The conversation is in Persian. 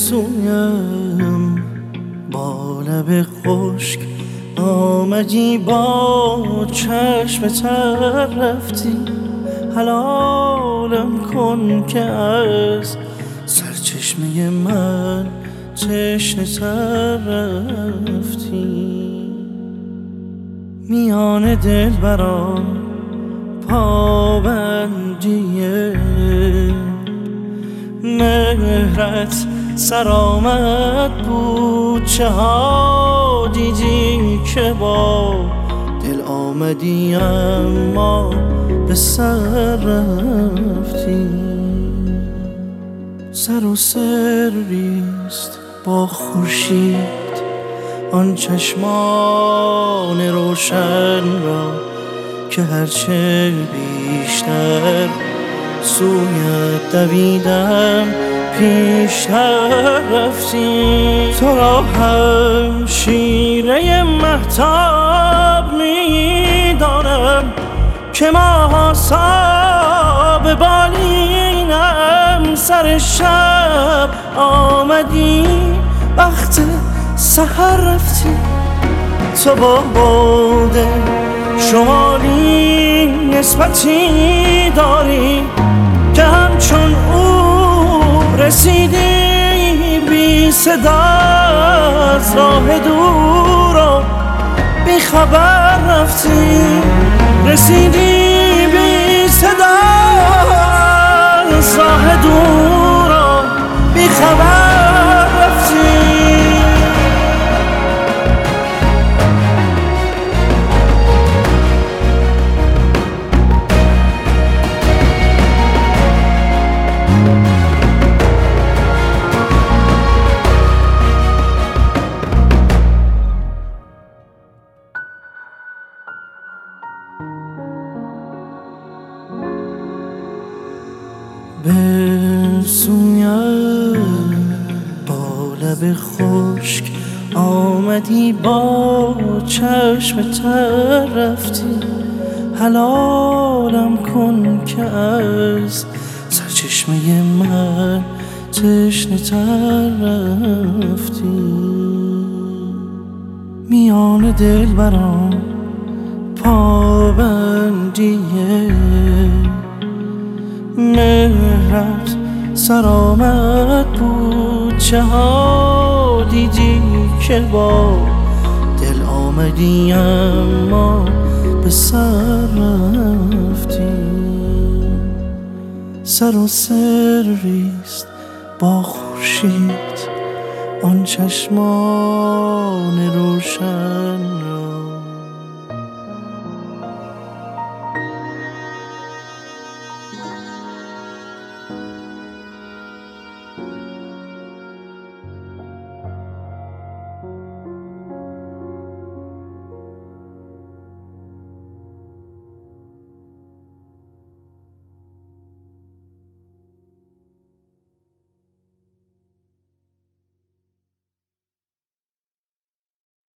سویم با لب خشک آمدی، با چشم تر رفتی. حلالم کن که از سرچشمه من تشنه تر رفتی. میان دلبران پابندیه مهرت سرآمد بود. چه ها دیدی که با دل آمدی اما به سر رفتی. سر و سریست با خورشید آن چشمان روشن را که هرچه بیشتر سویت دویدم پیشتر رفتی. تو را هم شیره مهتاب میدانم که ماه‌آسا به بالینم. سر شب آمدی وقت سحر رفتی. تو با باد شمالی نسبتی داری که همچون او رسیدی بی صدا از راه دور و بی خبر رفتی. رسیدی بی صدا از راه دور و بی خبر رفتی. بسویم با لب خشک آمدی، با چشم تر رفتی. حلالم کن که از سرچشمه من تشنه تر رفتی. میان دلبران پابندیه مهرت سرآمد بود. چه ها دیدی که با دل آمدی اما به سر رفتی. سر و سریست با خورشید آن چشمان روشن